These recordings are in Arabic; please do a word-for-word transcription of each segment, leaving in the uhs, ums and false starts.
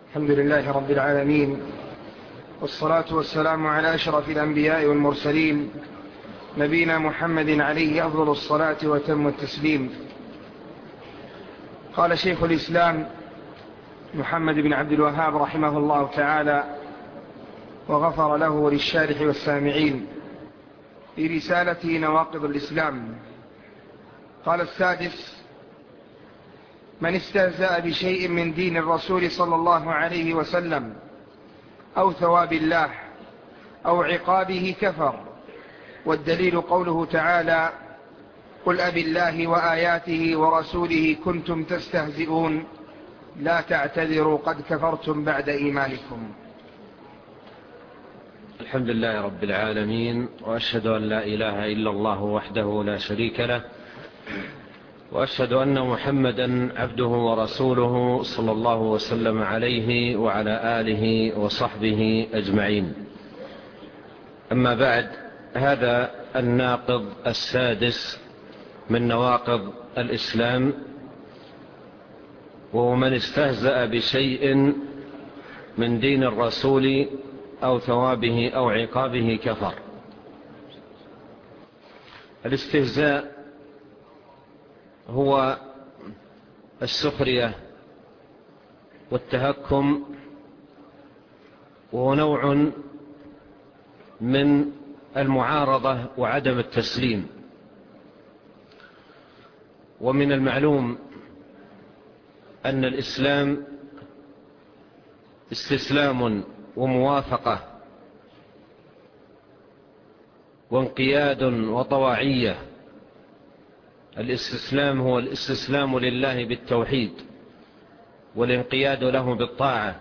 الحمد لله رب العالمين، والصلاة والسلام على أشرف الأنبياء والمرسلين، نبينا محمد عليه أفضل الصلاة وتم التسليم. قال شيخ الإسلام محمد بن عبد الوهاب رحمه الله تعالى وغفر له وللشارح والسامعين في رسالته نواقض الإسلام. قال السادس: من استهزأ بشيء من دين الرسول صلى الله عليه وسلم أو ثواب الله أو عقابه كفر، والدليل قوله تعالى: قل أبي الله وآياته ورسوله كنتم تستهزئون لا تعتذروا قد كفرتم بعد إيمانكم. الحمد لله رب العالمين، وأشهد أن لا إله إلا الله وحده لا شريك له، وأشهد أن محمدا عبده ورسوله صلى الله وسلم عليه وعلى آله وصحبه أجمعين. أما بعد، هذا الناقض السادس من نواقض الإسلام، وهو من استهزأ بشيء من دين الرسول أو ثوابه أو عقابه كفر. الاستهزاء هو السخرية والتهكم، وهو نوع من المعارضة وعدم التسليم. ومن المعلوم أن الإسلام استسلام وموافقة وانقياد وطواعية. الاستسلام هو الاستسلام لله بالتوحيد، والانقياد له بالطاعة،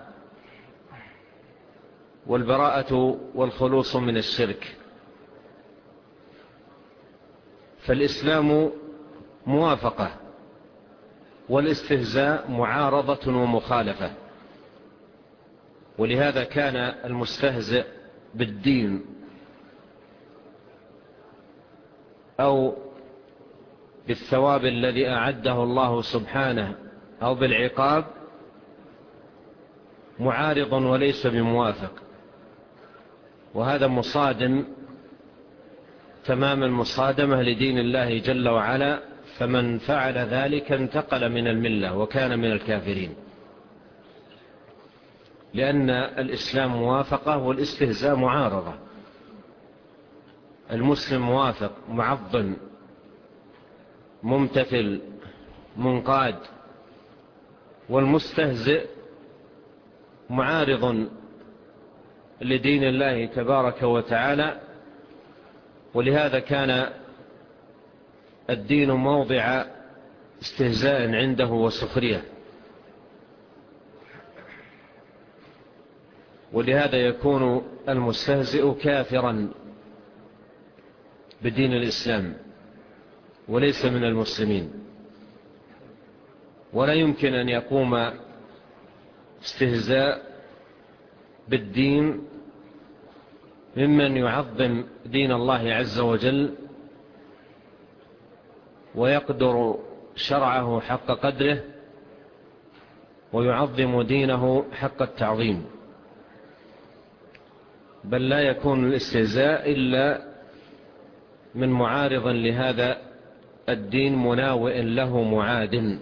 والبراءة والخلوص من الشرك. فالإسلام موافقة، والاستهزاء معارضة ومخالفة. ولهذا كان المستهزئ بالدين أو بالثواب الذي أعده الله سبحانه أو بالعقاب معارض وليس بموافق، وهذا مصادم تمام المصادمة لدين الله جل وعلا. فمن فعل ذلك انتقل من الملة وكان من الكافرين، لأن الإسلام موافقة والاستهزاء معارضة. المسلم موافق معظم ممتثل منقاد، والمستهزئ معارض لدين الله تبارك وتعالى. ولهذا كان الدين موضع استهزاء عنده وسخرية، ولهذا يكون المستهزئ كافرا بدين الإسلام وليس من المسلمين. ولا يمكن أن يقوم استهزاء بالدين ممن يعظم دين الله عز وجل ويقدر شرعه حق قدره ويعظم دينه حق التعظيم. بل لا يكون الاستهزاء إلا من معارض لهذا الدين مناوئ له معاد.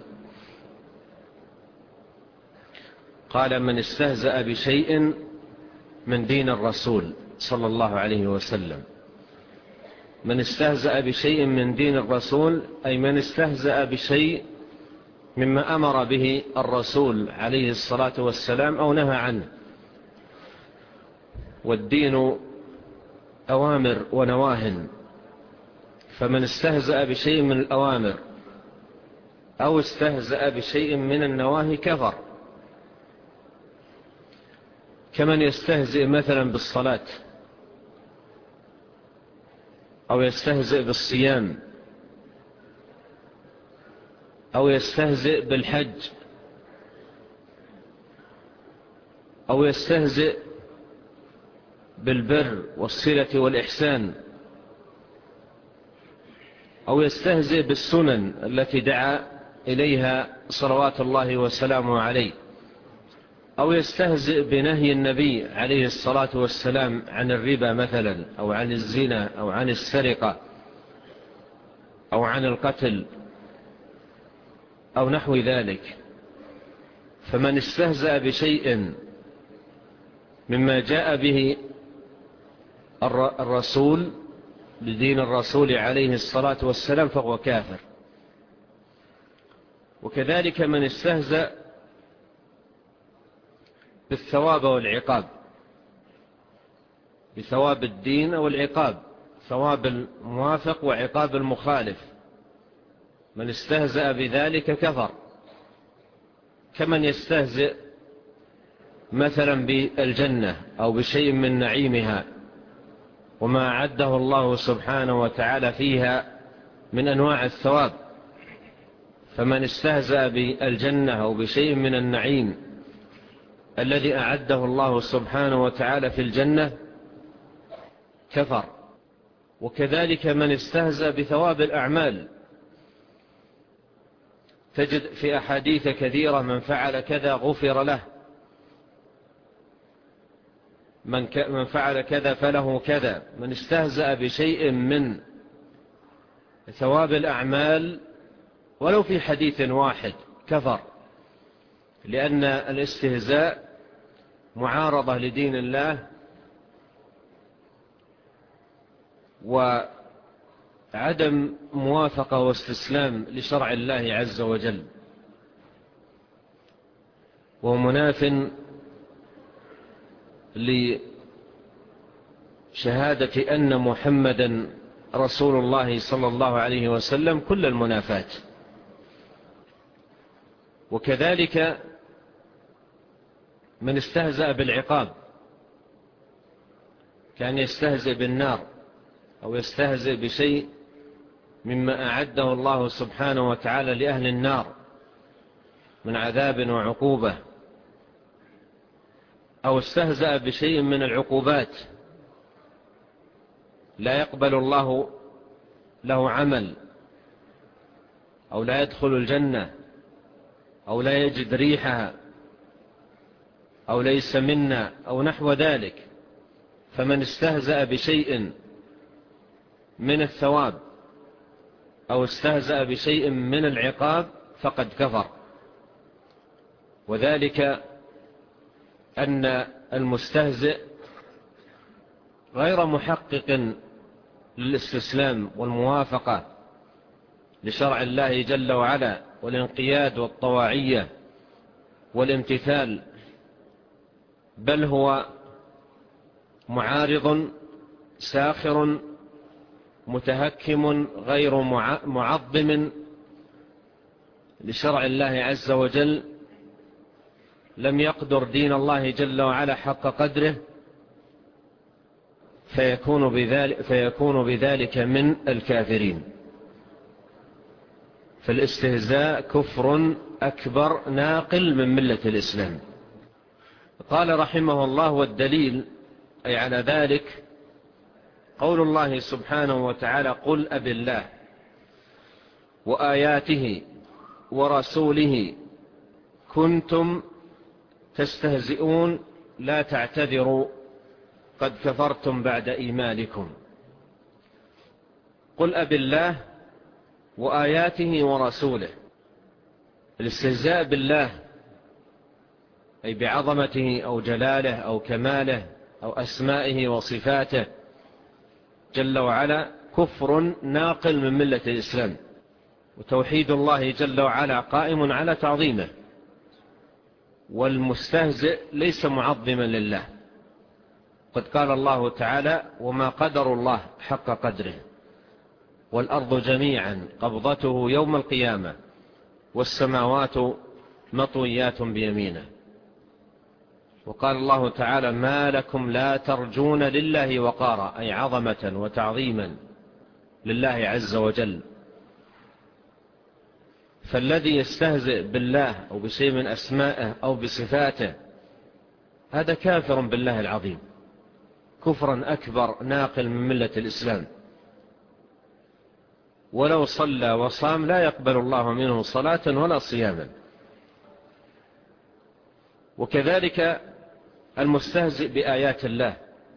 قال: من استهزأ بشيء من دين الرسول صلى الله عليه وسلم. من استهزأ بشيء من دين الرسول أي من استهزأ بشيء مما أمر به الرسول عليه الصلاة والسلام أو نهى عنه. والدين أوامر ونواه، فمن استهزأ بشيء من الأوامر أو استهزأ بشيء من النواهي كفر. كمن يستهزئ مثلا بالصلاة، أو يستهزئ بالصيام، أو يستهزئ بالحج، أو يستهزئ بالبر والصلة والإحسان، أو يستهزئ بالسنن التي دعا إليها صلوات الله وسلامه عليه. أو يستهزئ بنهي النبي عليه الصلاة والسلام عن الربا مثلا، أو عن الزنا، أو عن السرقة، أو عن القتل، أو نحو ذلك. فمن استهزأ بشيء مما جاء به الرسول بدين الرسول عليه الصلاة والسلام فهو كافر. وكذلك من استهزأ بالثواب والعقاب، بثواب الدين والعقاب، ثواب الموافق وعقاب المخالف، من استهزأ بذلك كفر. كمن يستهزئ مثلا بالجنة أو بشيء من نعيمها وما أعده الله سبحانه وتعالى فيها من أنواع الثواب. فمن استهزأ بالجنة أو بشيء من النعيم الذي أعده الله سبحانه وتعالى في الجنة كفر. وكذلك من استهزأ بثواب الأعمال، تجد في أحاديث كثيرة من فعل كذا غفر له، من من فعل كذا فله كذا. من استهزأ بشيء من ثواب الأعمال ولو في حديث واحد كفر، لأن الاستهزاء معارضة لدين الله وعدم موافقة واستسلام لشرع الله عز وجل، ومناف لشهادة أن محمدا رسول الله صلى الله عليه وسلم كل المنافاة. وكذلك من استهزأ بالعقاب، كان يستهزئ بالنار أو يستهزئ بشيء مما أعده الله سبحانه وتعالى لأهل النار من عذاب وعقوبة، أو استهزأ بشيء من العقوبات لا يقبل الله له عمل، أو لا يدخل الجنة، أو لا يجد ريحها، أو ليس منا، أو نحو ذلك. فمن استهزأ بشيء من الثواب أو استهزأ بشيء من العقاب فقد كفر. وذلك أن المستهزئ غير محقق للاستسلام والموافقة لشرع الله جل وعلا والانقياد والطواعية والامتثال، بل هو معارض ساخر متهكم غير معظم لشرع الله عز وجل، لم يقدر دين الله جل وعلا حق قدره، فيكون بذلك, فيكون بذلك من الكافرين. فالاستهزاء كفر أكبر ناقل من ملة الإسلام. قال رحمه الله: والدليل أي على ذلك قول الله سبحانه وتعالى: قل أب الله وآياته ورسوله كنتم تستهزئون لا تعتذروا قد كفرتم بعد إيمانكم. قل أب الله وآياته ورسوله. الاستهزاء بالله أي بعظمته أو جلاله أو كماله أو أسمائه وصفاته جل وعلا كفر ناقل من ملة الإسلام، وتوحيد الله جل وعلا قائم على تعظيمه، والمستهزئ ليس معظما لله. قد قال الله تعالى: وما قدر الله حق قدره والأرض جميعا قبضته يوم القيامة والسماوات مطويات بيمينه. وقال الله تعالى: ما لكم لا ترجون لله وقارا، أي عظمة وتعظيما لله عز وجل. فالذي يستهزئ بالله أو بشيء من أسمائه أو بصفاته هذا كافر بالله العظيم، كفرا أكبر ناقل من ملة الإسلام. ولو صلى وصام لا يقبل الله منه صلاة ولا صياما. وكذلك المستهزئ بآيات الله،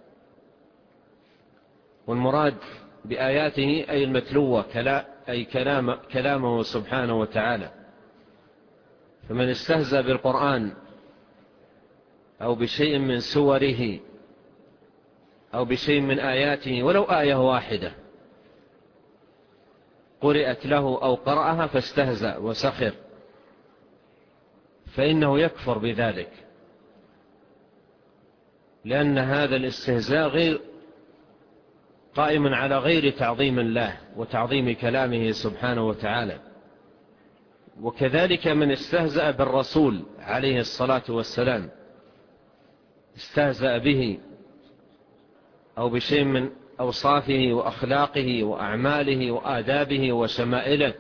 والمراد بآياته أي المتلوة أي كلام كلامه سبحانه وتعالى. فمن استهزأ بالقرآن أو بشيء من سوره أو بشيء من آياته ولو آية واحدة قرأت له أو قرأها فاستهزأ وسخر، فإنه يكفر بذلك، لأن هذا الاستهزاء غير قائم على غير تعظيم الله وتعظيم كلامه سبحانه وتعالى. وكذلك من استهزأ بالرسول عليه الصلاة والسلام، استهزأ به أو بشيء من أوصافه وأخلاقه وأعماله وآدابه وشمائله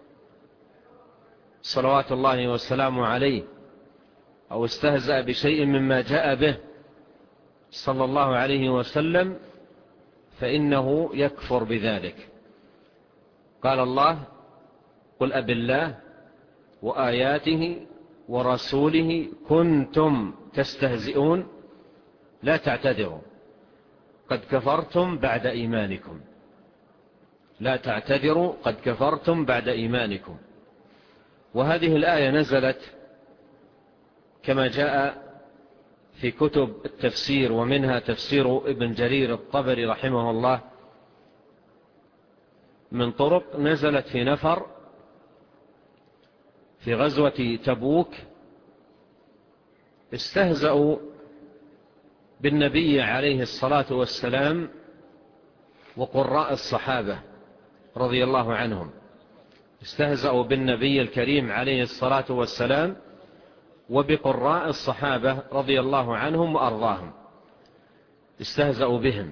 صلوات الله والسلام عليه، أو استهزأ بشيء مما جاء به صلى الله عليه وسلم، فإنه يكفر بذلك. قال الله: قل أب الله وآياته ورسوله كنتم تستهزئون لا تعتذروا قد كفرتم بعد إيمانكم. لا تعتذروا قد كفرتم بعد إيمانكم. وهذه الآية نزلت كما جاء في كتب التفسير، ومنها تفسير ابن جرير الطبري رحمه الله من طرق، نزلت في نفر في غزوة تبوك استهزأوا بالنبي عليه الصلاة والسلام وقراء الصحابة رضي الله عنهم. استهزأوا بالنبي الكريم عليه الصلاة والسلام وبقراء الصحابة رضي الله عنهم وأرضاهم، استهزأوا بهم.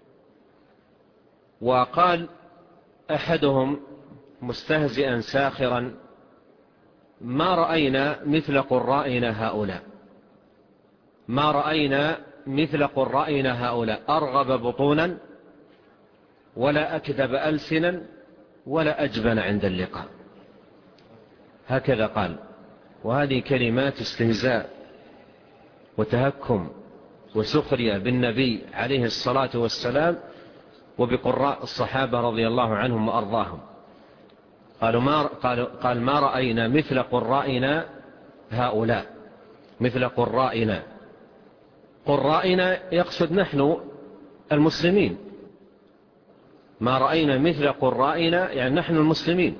وقال أحدهم مستهزئا ساخرا: ما رأينا مثل قرائنا هؤلاء، ما رأينا مثل قرائنا هؤلاء أرغب بطونا ولا أكذب ألسنا ولا أجبن عند اللقاء. هكذا قال. وهذه كلمات استهزاء وتهكم وسخرية بالنبي عليه الصلاة والسلام وبقراء الصحابة رضي الله عنهم وأرضاهم. قالوا ما قال, قال ما رأينا مثل قرائنا هؤلاء، مثل قرائنا. قرائنا يقصد نحن المسلمين. ما رأينا مثل قرائنا يعني نحن المسلمين.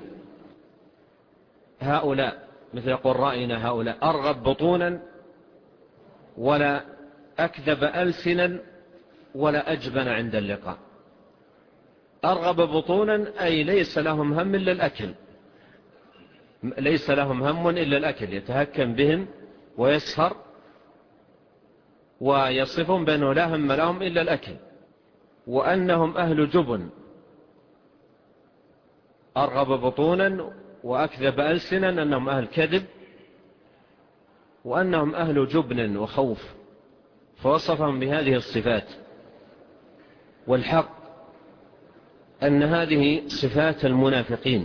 هؤلاء مثل قرائنا هؤلاء أرغب بطونا ولا أكذب ألسنا ولا أجبن عند اللقاء. أرغب بطونا أي ليس لهم هم إلا الأكل، ليس لهم هم إلا الأكل، يتهكم بهم ويسهر ويصفهم بأنه لا هم لهم إلا الأكل، وأنهم أهل جبن. أرغب بطونا وأكذب ألسنا أنهم أهل كذب، وأنهم أهل جبن وخوف، فوصفهم بهذه الصفات. والحق أن هذه صفات المنافقين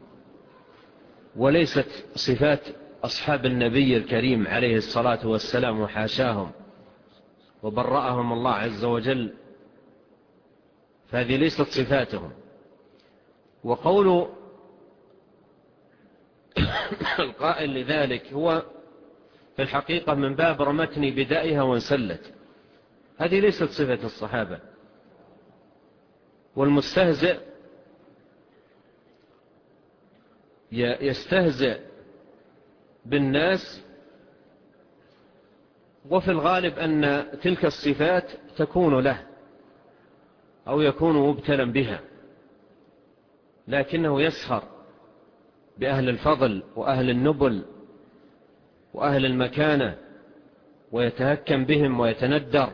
وليست صفات أصحاب النبي الكريم عليه الصلاة والسلام، وحاشاهم وبرأهم الله عز وجل، فهذه ليست صفاتهم. وقول القائل لذلك هو في الحقيقة من باب رمتني بدائها وانسلت. هذه ليست صفة الصحابة. والمستهزئ يستهزئ بالناس، وفي الغالب أن تلك الصفات تكون له أو يكون مبتلا بها، لكنه يسخر بأهل الفضل وأهل النبل وأهل المكانة ويتهكم بهم ويتندر.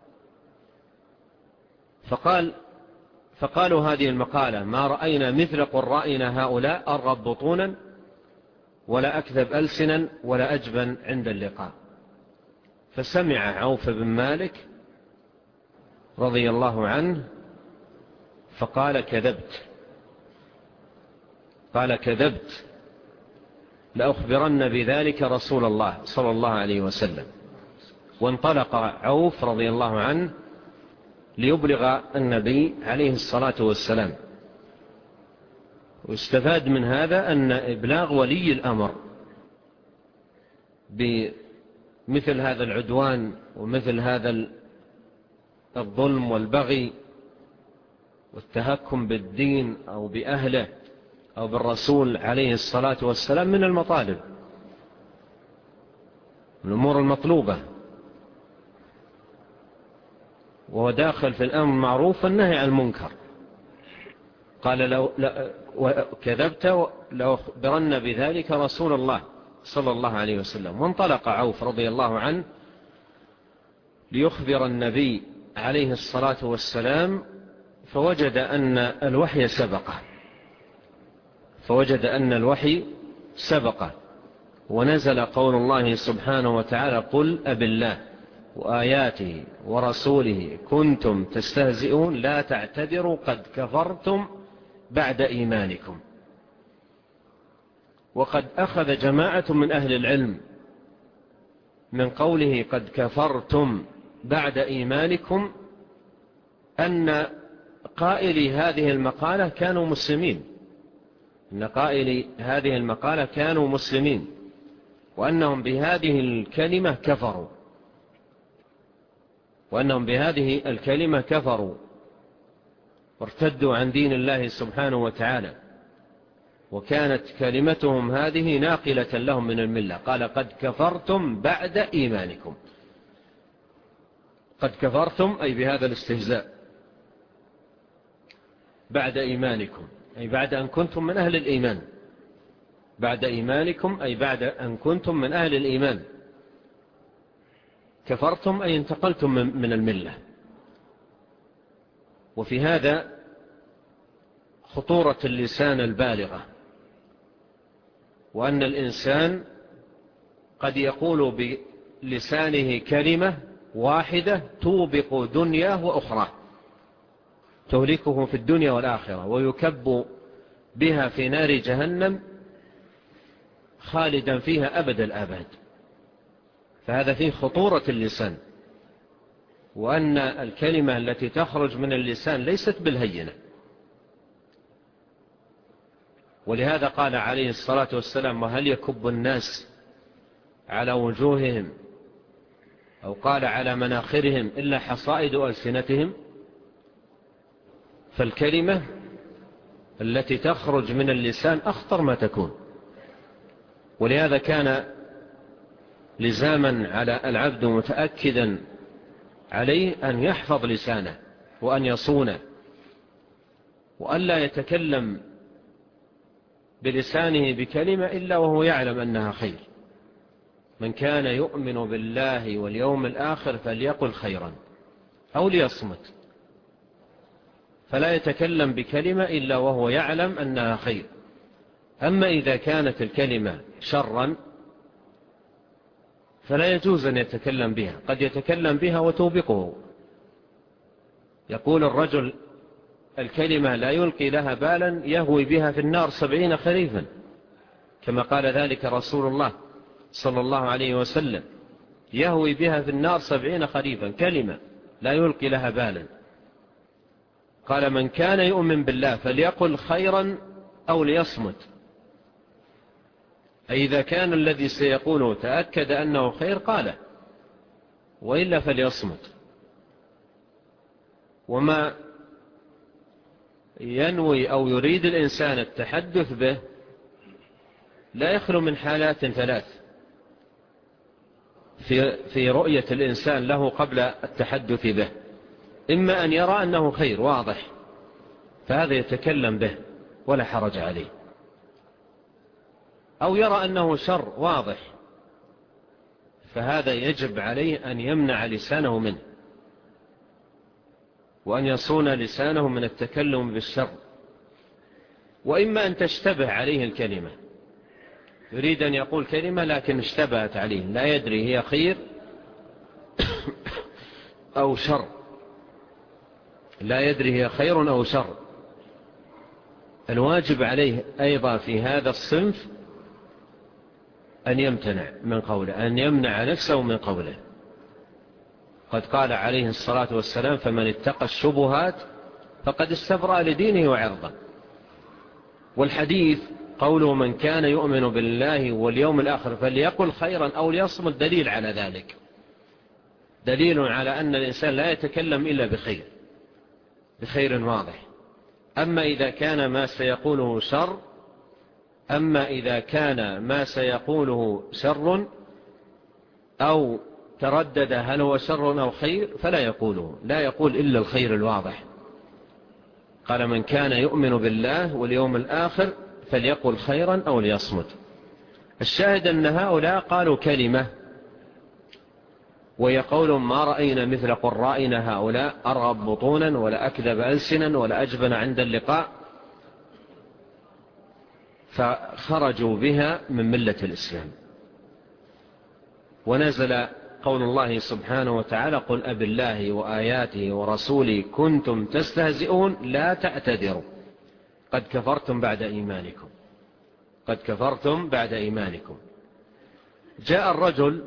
فقال فقالوا هذه المقالة: ما رأينا مثل قرائنا هؤلاء أرغب بطونا ولا أكذب ألسنا ولا أجبن عند اللقاء. فسمع عوف بن مالك رضي الله عنه فقال: كذبت، قال كذبت، لأخبرن بذلك رسول الله صلى الله عليه وسلم. وانطلق عوف رضي الله عنه ليبلغ النبي عليه الصلاة والسلام. واستفاد من هذا أن إبلاغ ولي الأمر بمثل هذا العدوان ومثل هذا الظلم والبغي والتهكم بالدين أو بأهله أو بالرسول عليه الصلاة والسلام من المطالب، من الأمور المطلوبة، وهو داخل في الأمر المعروف والنهي عن المنكر. قال لو كذبت لأخبرن بذلك رسول الله صلى الله عليه وسلم. وانطلق عوف رضي الله عنه ليخبر النبي عليه الصلاة والسلام، فوجد أن الوحي سبقه فوجد أن الوحي سبقه ونزل قول الله سبحانه وتعالى: قل أبالله وآياته ورسوله كنتم تستهزئون لا تعتذروا قد كفرتم بعد إيمانكم. وقد أخذ جماعة من أهل العلم من قوله قد كفرتم بعد إيمانكم أن قائلي هذه المقالة كانوا مسلمين أن قائلي هذه المقالة كانوا مسلمين وأنهم بهذه الكلمة كفروا وأنهم بهذه الكلمة كفروا وارتدوا عن دين الله سبحانه وتعالى، وكانت كلمتهم هذه ناقلة لهم من الملة. قال قد كفرتم بعد إيمانكم. قد كفرتم أي بهذا الاستهزاء بعد إيمانكم، أي بعد أن كنتم من أهل الإيمان. بعد إيمانكم أي بعد أن كنتم من أهل الإيمان. كفرتم أي انتقلتم من الملة. وفي هذا خطورة اللسان البالغة، وأن الإنسان قد يقول بلسانه كلمة واحدة توبق دنياه وأخرى، تهلكه في الدنيا والآخرة، ويكب بها في نار جهنم خالدا فيها أبد الآباد. فهذا فيه خطورة اللسان، وأن الكلمة التي تخرج من اللسان ليست بالهينة. ولهذا قال عليه الصلاة والسلام: وهل يكب الناس على وجوههم أو قال على مناخرهم إلا حصائد ألسنتهم. فالكلمة التي تخرج من اللسان أخطر ما تكون. ولهذا كان لزاما على العبد متأكدا عليه أن يحفظ لسانه وأن يصونه، وأن لا يتكلم بلسانه بكلمة إلا وهو يعلم أنها خير. من كان يؤمن بالله واليوم الآخر فليقل خيرا أو ليصمت. فلا يتكلم بكلمة إلا وهو يعلم أنها خير. أما إذا كانت الكلمة شرا فلا يجوز أن يتكلم بها. قد يتكلم بها وتوبقه. يقول الرجل الكلمة لا يلقي لها بالا يهوي بها في النار سبعين خريفا، كما قال ذلك رسول الله صلى الله عليه وسلم: يهوي بها في النار سبعين خريفا، كلمة لا يلقي لها بالا. قال: من كان يؤمن بالله فليقل خيرا أو ليصمت. أي إذا كان الذي سيقوله تأكد أنه خير قاله، وإلا فليصمت. وما ينوي أو يريد الإنسان التحدث به لا يخلو من حالات ثلاث في في رؤية الإنسان له قبل التحدث به. إما أن يرى أنه خير واضح فهذا يتكلم به ولا حرج عليه، أو يرى أنه شر واضح فهذا يجب عليه أن يمنع لسانه منه، وأن يصون لسانه من التكلم بالشر. وإما أن تشتبه عليه الكلمة، يريد أن يقول كلمة لكن اشتبهت عليه، لا يدري هي خير أو شر، لا يدري هي خير أو شر. الواجب عليه أيضا في هذا الصنف أن يمتنع من قوله، أن يمنع نفسه من قوله. قد قال عليه الصلاة والسلام: فمن اتقى الشبهات فقد استبرأ لدينه وعرضه. والحديث قوله: من كان يؤمن بالله واليوم الآخر فليقل خيرا أو ليصمت، دليل على ذلك، دليل على أن الإنسان لا يتكلم إلا بخير، بخير واضح. أما إذا كان ما سيقوله شر أما إذا كان ما سيقوله شر أو تردد هل هو شر أو خير فلا يقوله، لا يقول إلا الخير الواضح. قال: من كان يؤمن بالله واليوم الآخر فليقل خيرا أو ليصمت. الشاهد أن هؤلاء قالوا كلمة وهي قول: ما رأينا مثل قرائنا هؤلاء أرغب بطونا ولا أكذب ألسنا ولا أجبن عند اللقاء، فخرجوا بها من ملة الإسلام. ونزل قول الله سبحانه وتعالى: قل أب الله وآياته ورسوله كنتم تستهزئون لا تعتذروا قد كفرتم بعد إيمانكم قد كفرتم بعد إيمانكم. جاء الرجل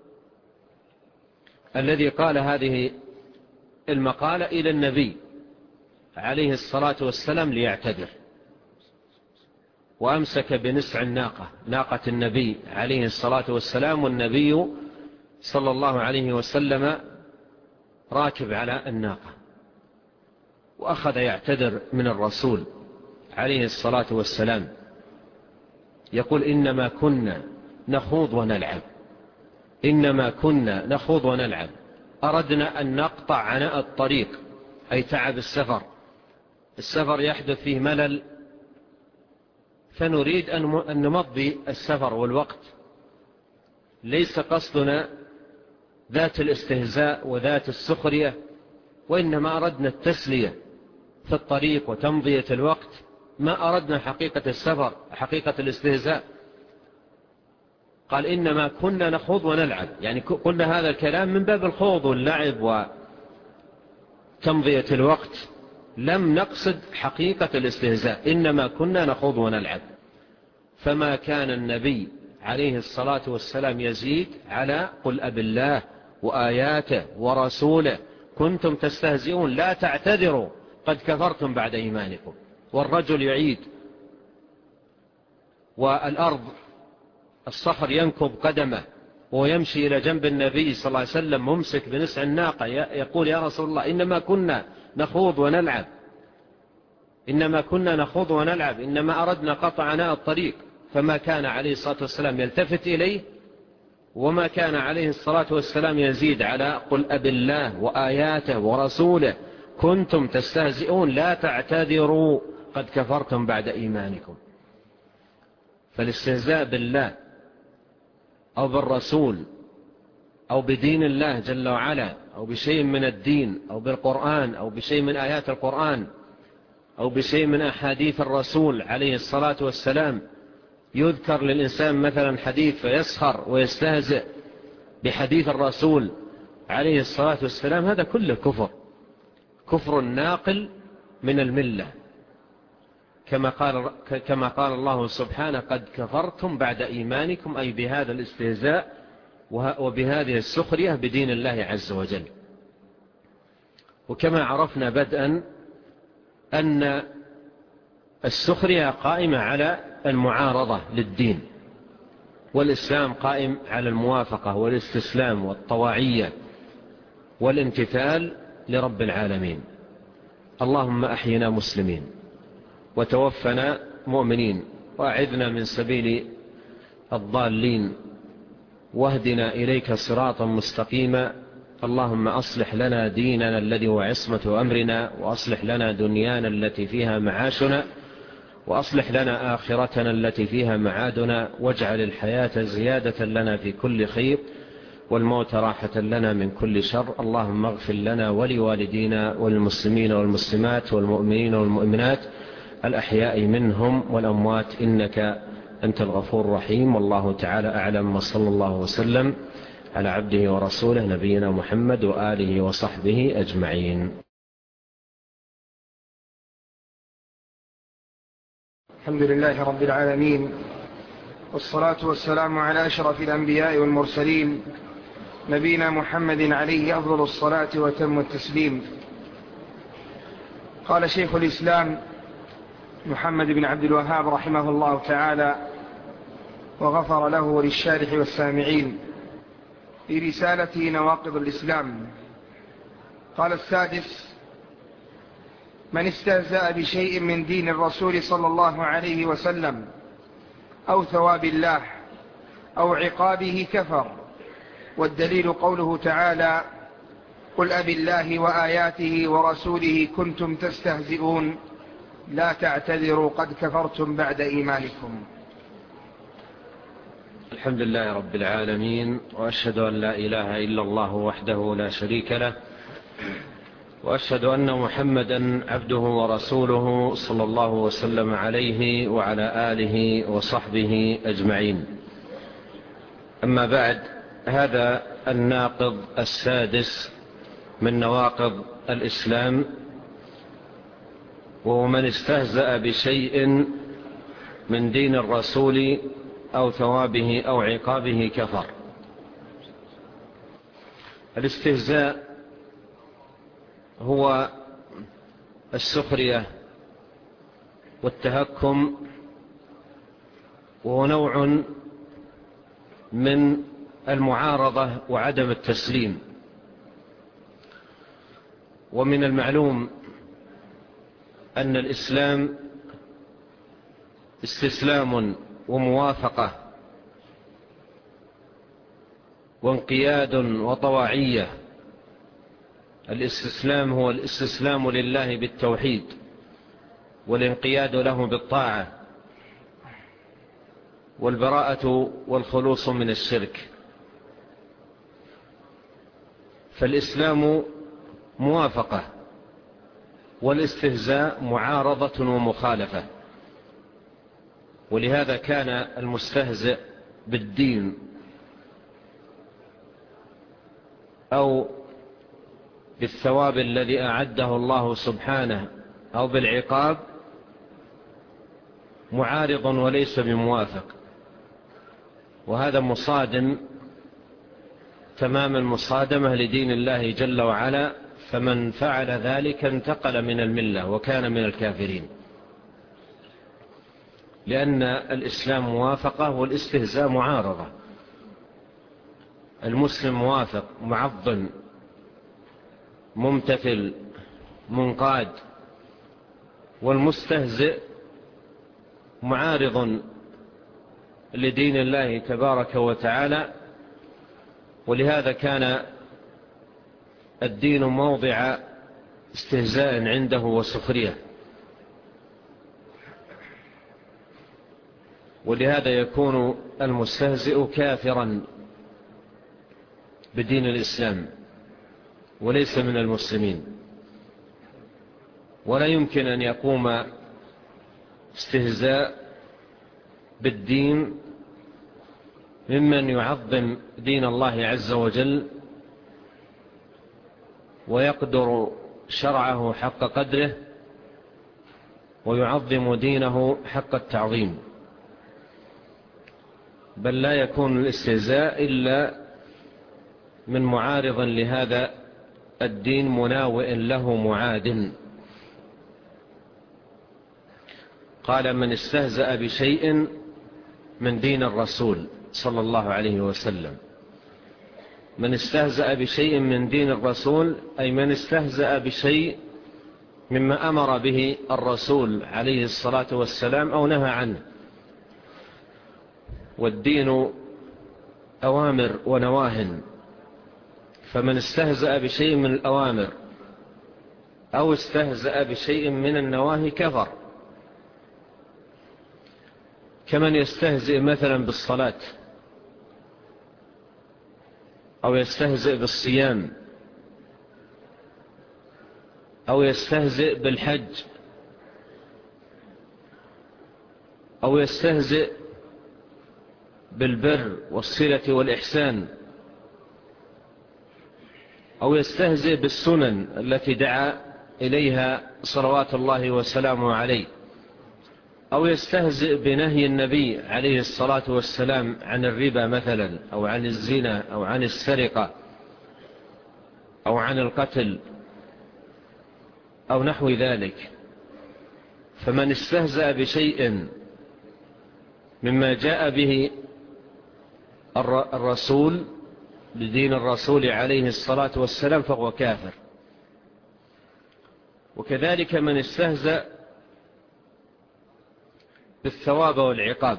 الذي قال هذه المقالة إلى النبي عليه الصلاة والسلام ليعتذر، وأمسك بنسع الناقة، ناقة النبي عليه الصلاة والسلام، والنبي صلى الله عليه وسلم راكب على الناقة، وأخذ يعتذر من الرسول عليه الصلاة والسلام، يقول: إنما كنا نخوض ونلعب إنما كنا نخوض ونلعب أردنا أن نقطع عناء الطريق، أي تعب السفر. السفر يحدث فيه ملل، فنريد أن نمضي السفر والوقت. ليس قصدنا ذات الاستهزاء وذات السخرية، وإنما أردنا التسلية في الطريق وتمضية الوقت، ما أردنا حقيقة السفر حقيقة الاستهزاء. قال: إنما كنا نخوض ونلعب، يعني قلنا هذا الكلام من باب الخوض واللعب وتمضية الوقت، لم نقصد حقيقة الاستهزاء، إنما كنا نخوض ونلعب. فما كان النبي عليه الصلاة والسلام يزيد على: قل أب الله وآياته ورسوله كنتم تستهزئون لا تعتذروا قد كفرتم بعد إيمانكم. والرجل يعيد، والأرض الصخر ينكب قدمه ويمشي إلى جنب النبي صلى الله عليه وسلم ممسك بنسع الناقة، يقول: يا رسول الله، إنما كنا نخوض ونلعب إنما كنا نخوض ونلعب إنما أردنا قطع عناء الطريق. فما كان عليه الصلاة والسلام يلتفت إليه، وما كان عليه الصلاة والسلام يزيد على: قل أب الله وآياته ورسوله كنتم تستهزئون لا تعتذروا قد كفرتم بعد إيمانكم. فالاستهزاء بالله أو بالرسول أو بدين الله جل وعلا أو بشيء من الدين أو بالقرآن أو بشيء من آيات القرآن أو بشيء من أحاديث الرسول عليه الصلاة والسلام، يذكر للإنسان مثلا حديث فيسخر ويستهزئ بحديث الرسول عليه الصلاة والسلام، هذا كله كفر، كفر ناقل من الملة، كما قال, كما قال الله سبحانه: قد كفرتم بعد إيمانكم، أي بهذا الاستهزاء وبهذه السخرية بدين الله عز وجل. وكما عرفنا بدءا أن السخرية قائمة على المعارضة للدين، والإسلام قائم على الموافقة والاستسلام والطواعية والامتثال لرب العالمين. اللهم أحينا مسلمين وتوفنا مؤمنين، وأعذنا من سبيل الضالين، واهدنا إليك صراطا مستقيما. اللهم أصلح لنا ديننا الذي هو عصمة أمرنا، وأصلح لنا دنيانا التي فيها معاشنا، وأصلح لنا آخرتنا التي فيها معادنا، واجعل الحياة زيادة لنا في كل خير والموت راحة لنا من كل شر. اللهم اغفر لنا ولوالدينا والمسلمين والمسلمات والمؤمنين والمؤمنات الأحياء منهم والأموات، إنك أنت الغفور الرحيم. والله تعالى أعلم، وصلى الله وسلم على عبده ورسوله نبينا محمد وآله وصحبه أجمعين. الحمد لله رب العالمين، والصلاة والسلام على أشرف الأنبياء والمرسلين نبينا محمد عليه أفضل الصلاة وتم التسليم. قال شيخ الإسلام محمد بن عبد الوهاب رحمه الله تعالى وغفر له وللشارح والسامعين في رسالته نواقض الإسلام. قال السادس: من استهزأ بشيء من دين الرسول صلى الله عليه وسلم أو ثواب الله أو عقابه كفر، والدليل قوله تعالى: قل أبي الله وآياته ورسوله كنتم تستهزئون لا تعتذروا قد كفرتم بعد إيمانكم. الحمد لله رب العالمين، وأشهد أن لا إله إلا الله وحده لا شريك له، وأشهد أن محمدا عبده ورسوله صلى الله وسلم عليه وعلى آله وصحبه أجمعين. أما بعد، هذا الناقض السادس من نواقض الإسلام، وهو من استهزأ بشيء من دين الرسول أو ثوابه أو عقابه كفر. الاستهزاء هو السخرية والتهكم، وهو نوع من المعارضة وعدم التسليم. ومن المعلوم أن الإسلام استسلام وموافقة وانقياد وطواعية. الاستسلام هو الاستسلام لله بالتوحيد، والانقياد له بالطاعة، والبراءة والخلوص من الشرك. فالإسلام موافقة، والاستهزاء معارضة ومخالفة. ولهذا كان المستهزئ بالدين أو بالثواب الذي أعده الله سبحانه أو بالعقاب معارض وليس بموافق، وهذا مصادم تمام المصادمة لدين الله جل وعلا. فمن فعل ذلك انتقل من الملة وكان من الكافرين، لأن الإسلام موافقة والاستهزاء معارضة. المسلم موافق معظم ممتثل منقاد، والمستهزئ معارض لدين الله تبارك وتعالى. ولهذا كان الدين موضع استهزاء عنده وسخرية، ولهذا يكون المستهزئ كافرا بدين الإسلام وليس من المسلمين. ولا يمكن أن يقوم استهزاء بالدين ممن يعظم دين الله عز وجل ويقدر شرعه حق قدره ويعظم دينه حق التعظيم. بل لا يكون الاستهزاء إلا من معارض لهذا الدين مناوئ له معاد. قال: من استهزأ بشيء من دين الرسول صلى الله عليه وسلم. من استهزأ بشيء من دين الرسول أي من استهزأ بشيء مما أمر به الرسول عليه الصلاة والسلام أو نهى عنه. والدين أوامر ونواه، فمن استهزأ بشيء من الأوامر أو استهزأ بشيء من النواهي كفر. كمن يستهزئ مثلا بالصلاة، أو يستهزئ بالصيام، أو يستهزئ بالحج، أو يستهزئ بالبر والصلة والإحسان، أو يستهزئ بالسنن التي دعا إليها صلوات الله وسلامه عليه، أو يستهزئ بنهي النبي عليه الصلاة والسلام عن الربا مثلا، أو عن الزنا، أو عن السرقة، أو عن القتل، أو نحو ذلك. فمن استهزأ بشيء مما جاء به الرسول بدين الرسول عليه الصلاة والسلام فهو كافر. وكذلك من استهزأ بالثواب والعقاب،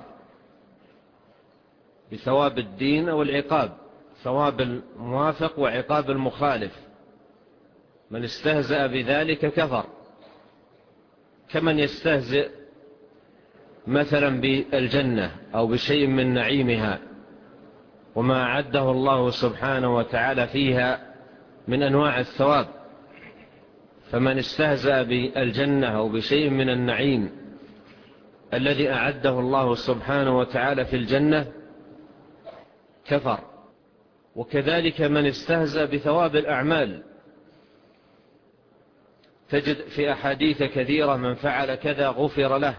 بثواب الدين أو العقاب، ثواب الموافق وعقاب المخالف، من استهزأ بذلك كفر. كمن يستهزئ مثلا بالجنة أو بشيء من نعيمها وما أعده الله سبحانه وتعالى فيها من أنواع الثواب. فمن استهزأ بالجنة أو بشيء من النعيم الذي أعده الله سبحانه وتعالى في الجنة كفر. وكذلك من استهزأ بثواب الأعمال، تجد في أحاديث كثيرة من فعل كذا غفر له،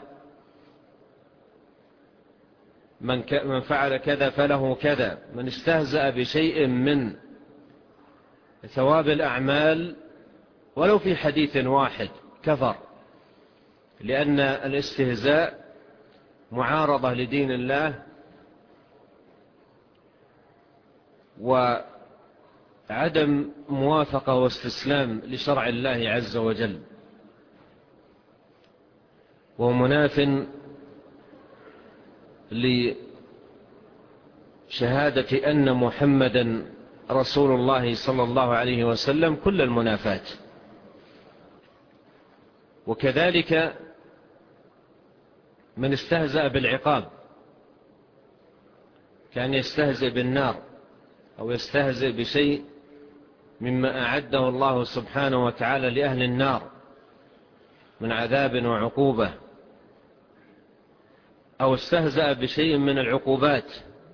من, ك... من فعل كذا فله كذا. من استهزأ بشيء من ثواب الأعمال ولو في حديث واحد كفر، لأن الاستهزاء معارضة لدين الله وعدم موافقة واستسلام لشرع الله عز وجل، ومناف لشهادة أن محمدا رسول الله صلى الله عليه وسلم كل المنافات. وكذلك من استهزأ بالعقاب، كان يستهزئ بالنار أو يستهزئ بشيء مما أعده الله سبحانه وتعالى لأهل النار من عذاب وعقوبة، أو استهزأ بشيء من العقوبات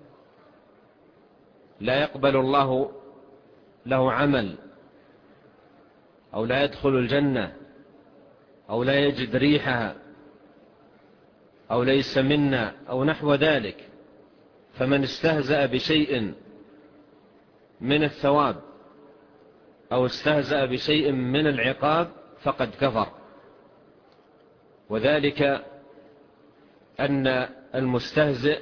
لا يقبل الله له عمل، أو لا يدخل الجنة، أو لا يجد ريحها، أو ليس منا، أو نحو ذلك. فمن استهزأ بشيء من الثواب أو استهزأ بشيء من العقاب فقد كفر. وذلك أن المستهزئ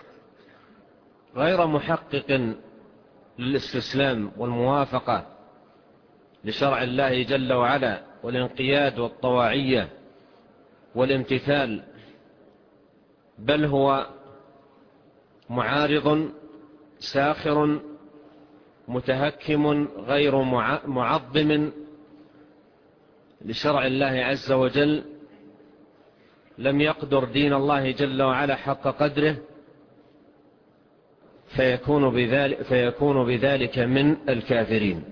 غير محقق للاستسلام والموافقة لشرع الله جل وعلا والانقياد والطواعية والامتثال، بل هو معارض ساخر متهكم غير معظم لشرع الله عز وجل، لم يقدر دين الله جل وعلا حق قدره، فيكون بذلك, فيكون بذلك من الكافرين.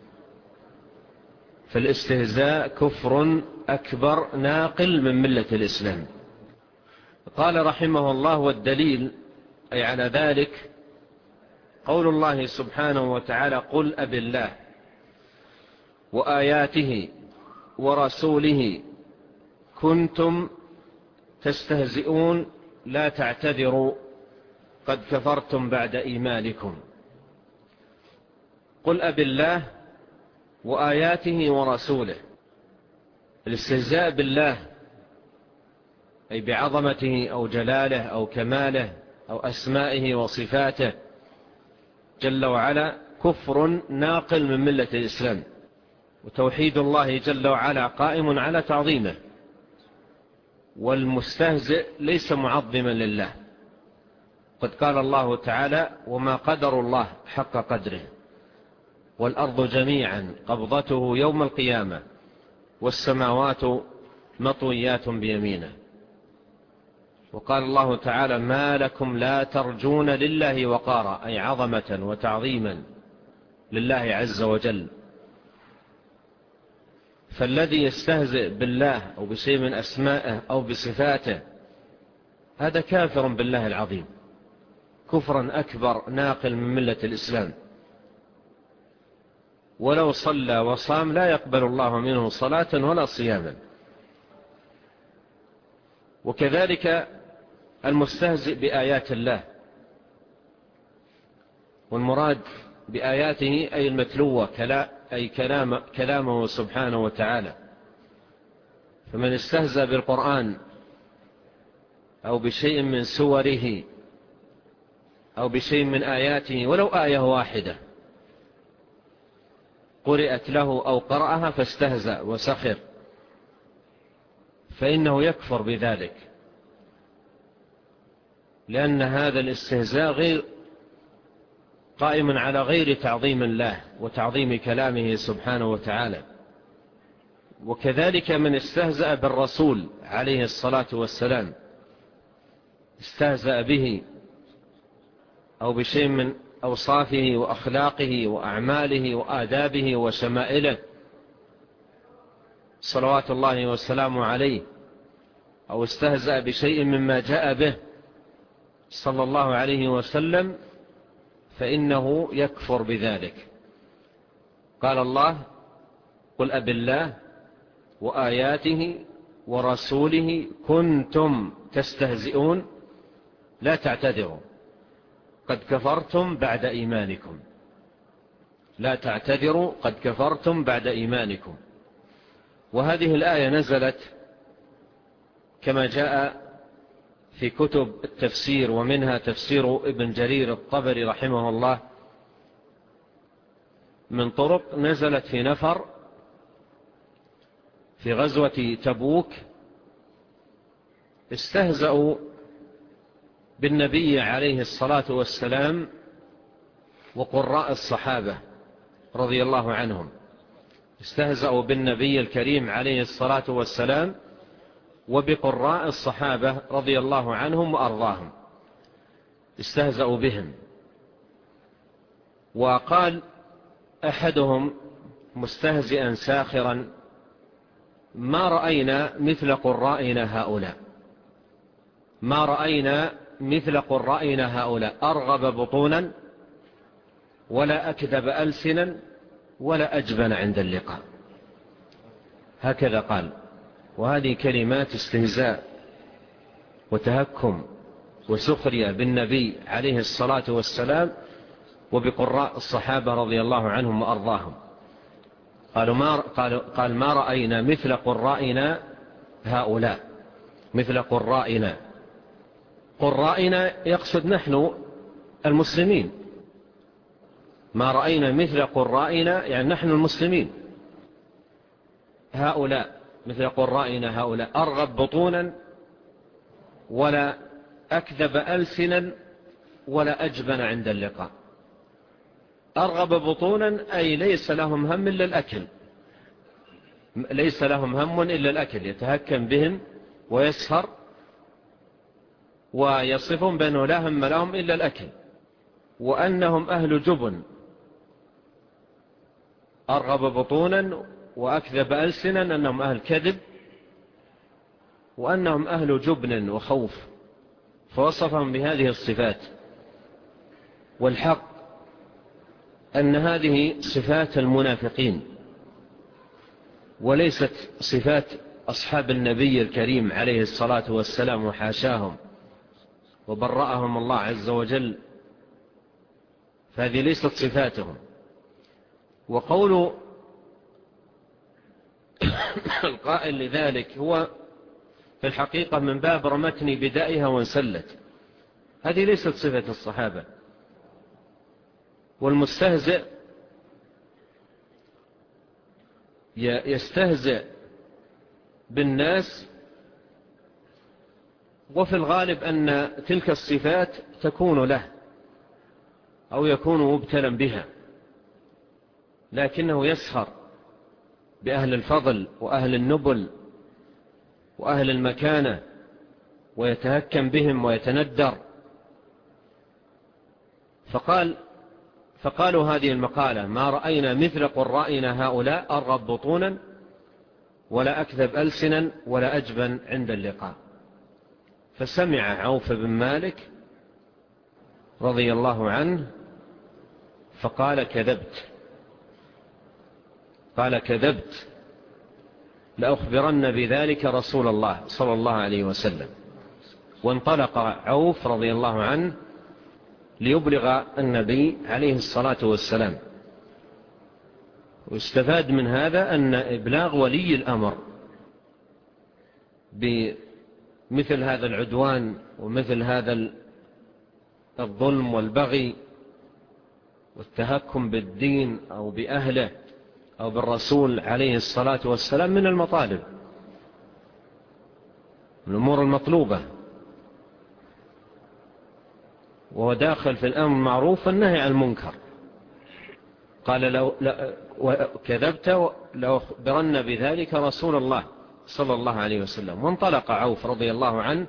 فالاستهزاء كفر أكبر ناقل من ملة الإسلام. قال رحمه الله: والدليل أي على ذلك قول الله سبحانه وتعالى: قل أب الله وآياته ورسوله كنتم تستهزئون لا تعتذروا قد كفرتم بعد إيمانكم. قل أب الله وآياته ورسوله. الاستهزاء بالله أي بعظمته أو جلاله أو كماله أو أسمائه وصفاته جل وعلا كفر ناقل من ملة الإسلام، وتوحيد الله جل وعلا قائم على تعظيمه، والمستهزئ ليس معظما لله. قد قال الله تعالى: وما قدر الله حق قدره والأرض جميعا قبضته يوم القيامة والسماوات مطويات بيمينه. وقال الله تعالى: ما لكم لا ترجون لله وقارا، أي عظمة وتعظيما لله عز وجل. فالذي يستهزئ بالله أو بشيء من أسمائه أو بصفاته هذا كافر بالله العظيم، كفرا أكبر ناقل من ملة الإسلام. ولو صلى وصام لا يقبل الله منه صلاة ولا صياما. وكذلك المستهزئ بآيات الله، والمراد بآياته أي المتلوة أي كلام كلامه سبحانه وتعالى. فمن استهزأ بالقرآن أو بشيء من سوره أو بشيء من آياته ولو آية واحدة قرأت له أو قرأها فاستهزأ وسخر، فإنه يكفر بذلك، لأن هذا الاستهزاء غير قائم على غير تعظيم الله وتعظيم كلامه سبحانه وتعالى. وكذلك من استهزأ بالرسول عليه الصلاة والسلام، استهزأ به أو بشيء من أوصافه وأخلاقه وأعماله وآدابه وشمائله صلوات الله والسلام عليه، أو استهزأ بشيء مما جاء به صلى الله عليه وسلم، فإنه يكفر بذلك. قال الله: قل أب الله وآياته ورسوله كنتم تستهزئون لا تعتذروا قد كفرتم بعد إيمانكم. لا تعتذروا قد كفرتم بعد إيمانكم. وهذه الآية نزلت كما جاء في كتب التفسير، ومنها تفسير ابن جرير الطبري رحمه الله من طرق، نزلت في نفر في غزوة تبوك استهزأوا بالنبي عليه الصلاة والسلام وقراء الصحابة رضي الله عنهم. استهزأوا بالنبي الكريم عليه الصلاة والسلام وبقراء الصحابة رضي الله عنهم وأرضاهم، استهزأوا بهم. وقال أحدهم مستهزئا ساخرا: ما رأينا مثل قرائنا هؤلاء، ما رأينا مثل قرائنا هؤلاء أرغب بطونا ولا أكذب ألسنا ولا أجبن عند اللقاء. هكذا قال. وهذه كلمات استهزاء وتهكم وسخرية بالنبي عليه الصلاة والسلام وبقراء الصحابة رضي الله عنهم وأرضاهم. قالوا ما قال, قال ما رأينا مثل قرائنا هؤلاء، مثل قرائنا. قرائنا يقصد نحن المسلمين. ما رأينا مثل قرائنا يعني نحن المسلمين. هؤلاء مثل قرائنا هؤلاء أرغب بطونا ولا أكذب ألسنا ولا أجبن عند اللقاء. أرغب بطونا أي ليس لهم هم إلا الأكل، ليس لهم هم إلا الأكل، يتهكم بهم ويسهر ويصفهم بأنه لا هم لهم إلا الأكل، وأنهم أهل جبن. أرغب بطونا وأكذب ألسنا أنهم أهل كذب، وأنهم أهل جبن وخوف، فوصفهم بهذه الصفات. والحق أن هذه صفات المنافقين وليست صفات أصحاب النبي الكريم عليه الصلاة والسلام، وحاشاهم وبرأهم الله عز وجل، فهذه ليست صفاتهم. وقول القائل لذلك هو في الحقيقة من باب رمتني بدائها وانسلت. هذه ليست صفة الصحابة. والمستهزئ يستهزئ بالناس، وفي الغالب أن تلك الصفات تكون له أو يكون مبتلا بها، لكنه يسخر بأهل الفضل وأهل النبل وأهل المكانة ويتهكم بهم ويتندر. فقال فقالوا هذه المقالة: ما رأينا مثل قرائنا هؤلاء أرغب بطونا ولا أكذب ألسنا ولا أجبن عند اللقاء. فسمع عوف بن مالك رضي الله عنه فقال: كذبت، قال كذبت، لأخبرن بذلك رسول الله صلى الله عليه وسلم. وانطلق عوف رضي الله عنه ليبلغ النبي عليه الصلاة والسلام. واستفاد من هذا أن إبلاغ ولي الأمر بمثل هذا العدوان ومثل هذا الظلم والبغي والتهكم بالدين أو بأهله أو بالرسول عليه الصلاة والسلام من المطالب، من الأمور المطلوبة، وهو داخل في الأمر المعروف والنهي عن المنكر. قال لو كذبت لأخبرن بذلك رسول الله صلى الله عليه وسلم. وانطلق عوف رضي الله عنه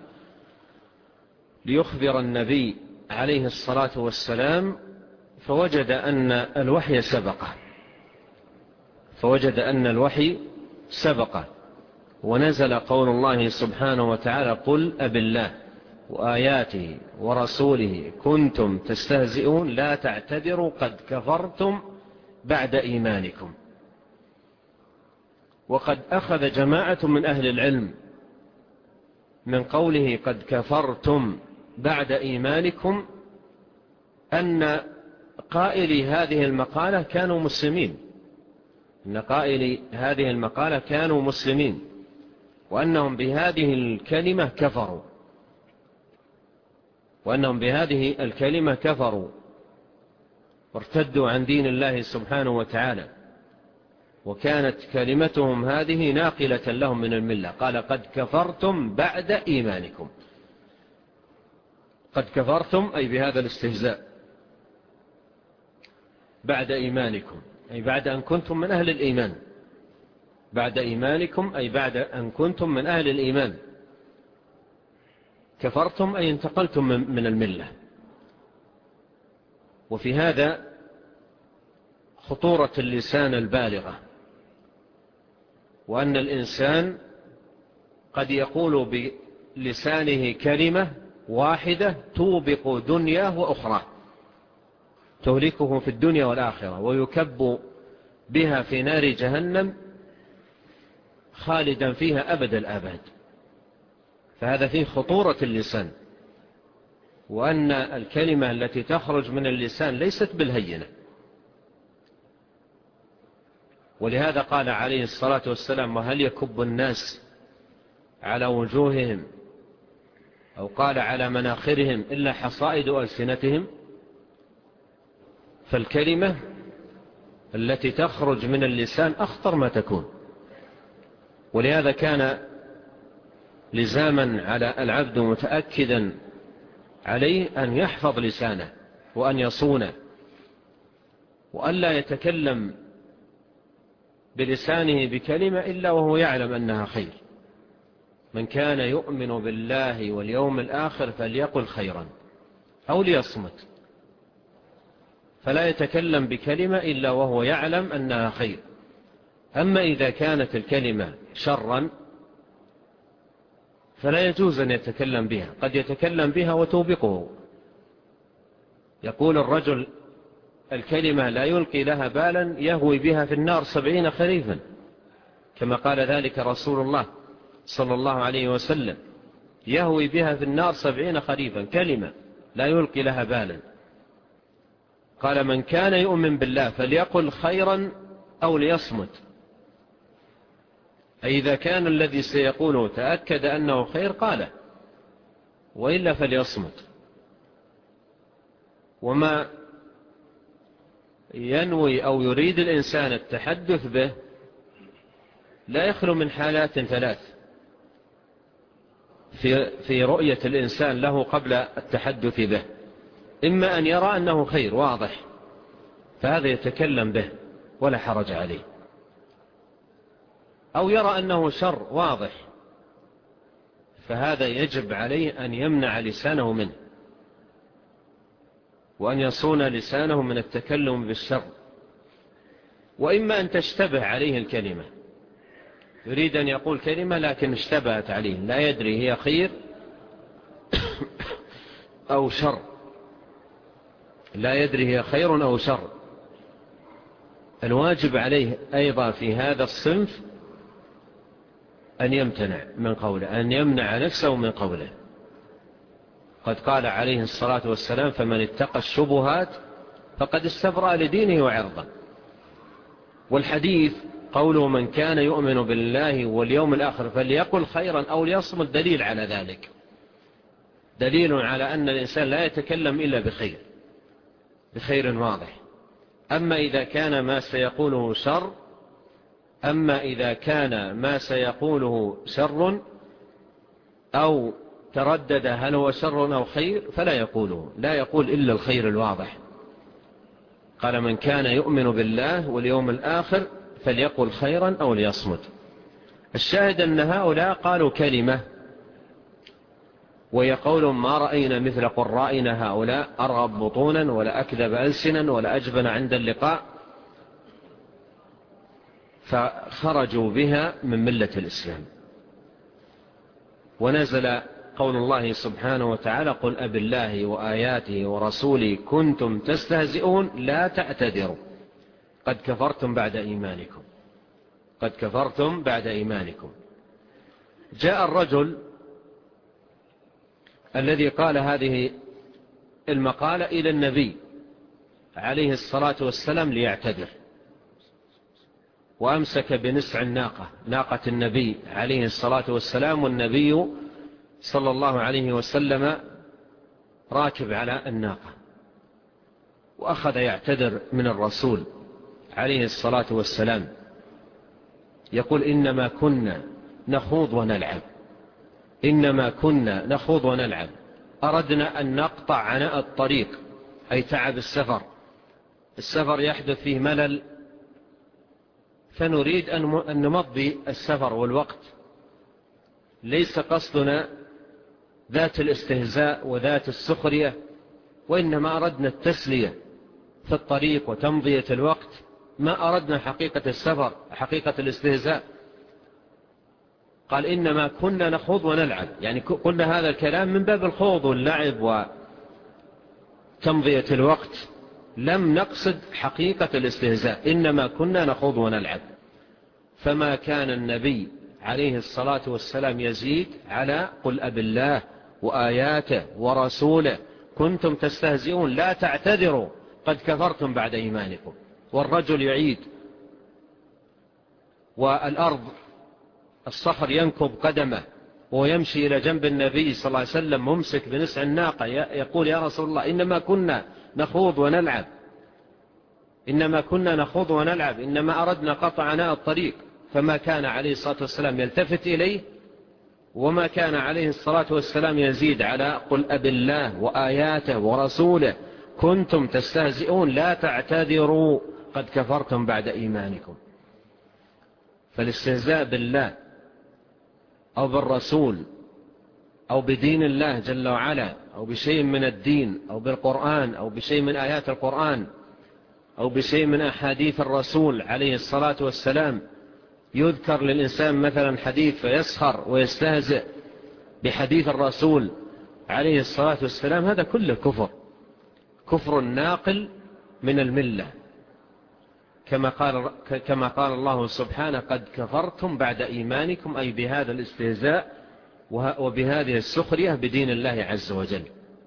ليخبر النبي عليه الصلاة والسلام، فوجد أن الوحي سبقه فوجد أن الوحي سبقه ونزل قول الله سبحانه وتعالى: قل أبالله وآياته ورسوله كنتم تستهزئون لا تعتذروا قد كفرتم بعد إيمانكم. وقد أخذ جماعة من أهل العلم من قوله قد كفرتم بعد إيمانكم أن قائلي هذه المقالة كانوا مسلمين أن قائلي هذه المقالة كانوا مسلمين وأنهم بهذه الكلمة كفروا وأنهم بهذه الكلمة كفروا وارتدوا عن دين الله سبحانه وتعالى، وكانت كلمتهم هذه ناقلة لهم من الملة. قال قد كفرتم بعد إيمانكم. قد كفرتم أي بهذا الاستهزاء بعد إيمانكم، أي بعد أن كنتم من أهل الإيمان. بعد إيمانكم أي بعد أن كنتم من أهل الإيمان. كفرتم أي انتقلتم من الملة. وفي هذا خطورة اللسان البالغة، وأن الإنسان قد يقول بلسانه كلمة واحدة توبق دنياه وأخرى، تهلكه في الدنيا والآخرة، ويكب بها في نار جهنم خالدا فيها أبد الآباد. فهذا فيه خطورة اللسان، وأن الكلمة التي تخرج من اللسان ليست بالهينة. ولهذا قال عليه الصلاة والسلام: وهل يكب الناس على وجوههم أو قال على مناخرهم إلا حصائد ألسنتهم. فالكلمة التي تخرج من اللسان أخطر ما تكون. ولهذا كان لزاما على العبد متأكدا عليه أن يحفظ لسانه وأن يصونه، وأن لا يتكلم بلسانه بكلمة إلا وهو يعلم أنها خير. من كان يؤمن بالله واليوم الآخر فليقل خيرا أو ليصمت. فلا يتكلم بكلمة إلا وهو يعلم أنها خير. أما إذا كانت الكلمة شرا فلا يجوز أن يتكلم بها، قد يتكلم بها وتوبقه. يقول الرجل الكلمة لا يلقي لها بالا يهوي بها في النار سبعين خريفا، كما قال ذلك رسول الله صلى الله عليه وسلم: يهوي بها في النار سبعين خريفا، كلمة لا يلقي لها بالا. قال: من كان يؤمن بالله فليقل خيرا أو ليصمت. أي إذا كان الذي سيقوله تأكد أنه خير قاله، وإلا فليصمت. وما ينوي أو يريد الإنسان التحدث به لا يخلو من حالات ثلاث في في رؤية الإنسان له قبل التحدث به: إما أن يرى أنه خير واضح فهذا يتكلم به ولا حرج عليه، أو يرى أنه شر واضح فهذا يجب عليه أن يمنع لسانه منه، وأن يصون لسانه من التكلم بالشر. وإما أن تشتبه عليه الكلمة، يريد أن يقول كلمة لكن اشتبهت عليه، لا يدري هي خير أو شر، لا يدري هي خير أو شر. الواجب عليه أيضا في هذا الصنف أن يمتنع من قوله، أن يمنع نفسه من قوله. قد قال عليه الصلاة والسلام: فمن اتقى الشبهات فقد استبرأ لدينه وعرضه. والحديث قوله: من كان يؤمن بالله واليوم الآخر فليقل خيرا أو ليصمت، دليل على ذلك، دليل على أن الإنسان لا يتكلم إلا بخير، بخير واضح. أما إذا كان ما سيقوله شر أما إذا كان ما سيقوله شر أو تردد هل هو شر أو خير فلا يقوله، لا يقول إلا الخير الواضح. قال: من كان يؤمن بالله واليوم الآخر فليقل خيرا أو ليصمت. الشاهد أن هؤلاء قالوا كلمة وهي قول: ما رأينا مثل قرائنا هؤلاء أرغب بطونا ولا أكذب ألسنا ولا أجبن عند اللقاء، فخرجوا بها من ملة الإسلام. ونزل قول الله سبحانه وتعالى: قل أب الله وآياته ورسوله كنتم تستهزئون لا تعتذروا قد كفرتم بعد إيمانكم قد كفرتم بعد إيمانكم. جاء الرجل الذي قال هذه المقالة إلى النبي عليه الصلاة والسلام ليعتذر، وأمسك بنسع الناقة، ناقة النبي عليه الصلاة والسلام، والنبي صلى الله عليه وسلم راكب على الناقة، وأخذ يعتذر من الرسول عليه الصلاة والسلام، يقول: إنما كنا نخوض ونلعب إنما كنا نخوض ونلعب أردنا أن نقطع عناء الطريق، أي تعب السفر. السفر يحدث فيه ملل، فنريد أن نمضي السفر والوقت. ليس قصدنا ذات الاستهزاء وذات السخرية، وإنما أردنا التسلية في الطريق وتمضية الوقت، ما أردنا حقيقة السفر، حقيقة الاستهزاء. قال: إنما كنا نخوض ونلعب، يعني قلنا هذا الكلام من باب الخوض واللعب وتمضية الوقت، لم نقصد حقيقة الاستهزاء، إنما كنا نخوض ونلعب. فما كان النبي عليه الصلاة والسلام يزيد على: قل أب الله وآياته ورسوله كنتم تستهزئون لا تعتذروا قد كفرتم بعد إيمانكم. والرجل يعيد، والأرض الصخر ينكب قدمه ويمشي إلى جنب النبي صلى الله عليه وسلم ممسك بنسع الناقة، يقول: يا رسول الله، إنما كنا نخوض ونلعب إنما كنا نخوض ونلعب إنما أردنا قطع عناء الطريق. فما كان عليه الصلاة والسلام يلتفت إليه، وما كان عليه الصلاة والسلام يزيد على: قل أب الله وآياته ورسوله كنتم تستهزئون لا تعتذروا قد كفرتم بعد إيمانكم. فالاستهزاء بالله أو بالرسول أو بدين الله جل وعلا أو بشيء من الدين أو بالقرآن أو بشيء من آيات القرآن أو بشيء من أحاديث الرسول عليه الصلاة والسلام، يذكر للإنسان مثلا حديث فيسخر ويستهزئ بحديث الرسول عليه الصلاة والسلام، هذا كله كفر، كفر ناقل من الملة، كما قال, كما قال الله سبحانه: قد كفرتم بعد إيمانكم، أي بهذا الاستهزاء وبهذه السخرية بدين الله عز وجل.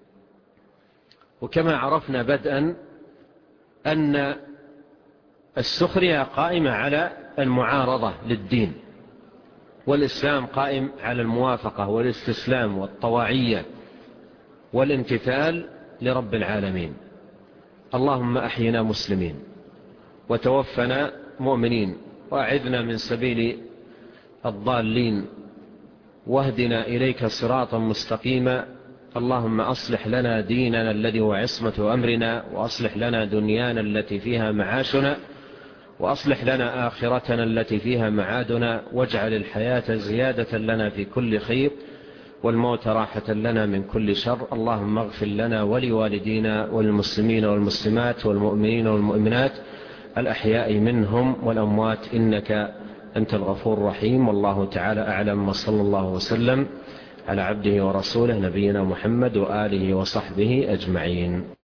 وكما عرفنا بدءا أن السخرية قائمة على المعارضة للدين، والإسلام قائم على الموافقة والاستسلام والطواعية والامتثال لرب العالمين. اللهم أحينا مسلمين وتوفنا مؤمنين، وأعذنا من سبيل الضالين، واهدنا إليك صراطا مستقيما. اللهم أصلح لنا ديننا الذي هو عصمة أمرنا، وأصلح لنا دنيانا التي فيها معاشنا، وأصلح لنا آخرتنا التي فيها معادنا، واجعل الحياة زيادة لنا في كل خير والموت راحة لنا من كل شر. اللهم اغفر لنا ولوالدينا والمسلمين والمسلمات والمؤمنين والمؤمنات الأحياء منهم والأموات، إنك أنت الغفور الرحيم. والله تعالى أعلم، وصلى الله وسلم على عبده ورسوله نبينا محمد وآله وصحبه أجمعين.